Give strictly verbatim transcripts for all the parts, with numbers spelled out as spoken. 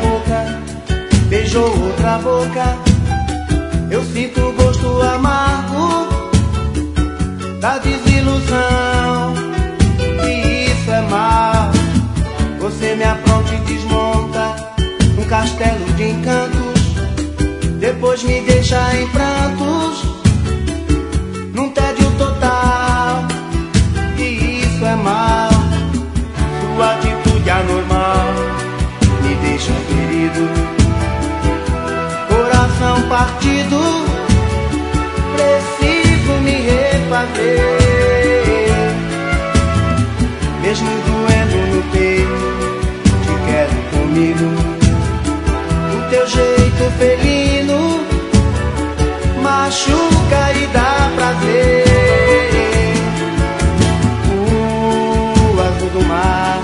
boca beijou outra boca. Eu sinto o gosto amargo da desilusão, e isso é mal. Você me apronta e desmonta um castelo de encantos, depois me deixa em prantos, num tédio total, e isso é mal. Sua atitude anormal me deixa ferido, coração partido, preciso me refazer. Mesmo doendo no peito, te quero comigo. O teu jeito felino machuca e dá prazer. O azul do mar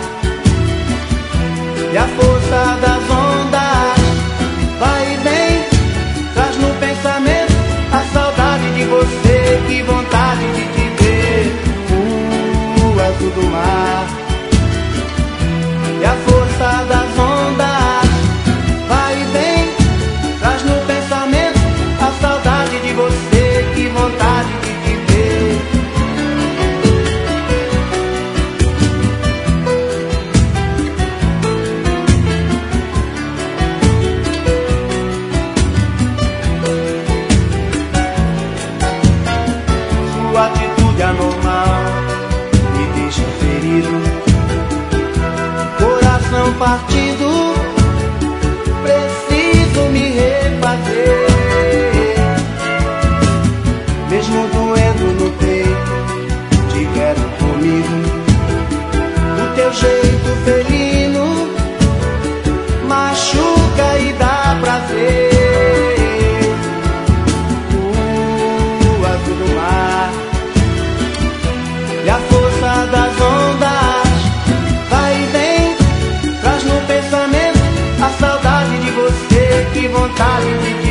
e a força das ondas vai e vem, traz no pensamento a saudade de você, que vontade de te ver. O azul do mar e a força das ondas vai e vem, traz no pensamento a saudade de você, que vontade de te ver. Sua atitude anormal me deixa ferido, coração partido, preciso me refazer. Mesmo doendo no peito, te quero comigo. O teu jeito felino machuca e dá prazer. O azul do mar e a força das ondas vai e vem, traz no pensamento a saudade de você, que vontade de te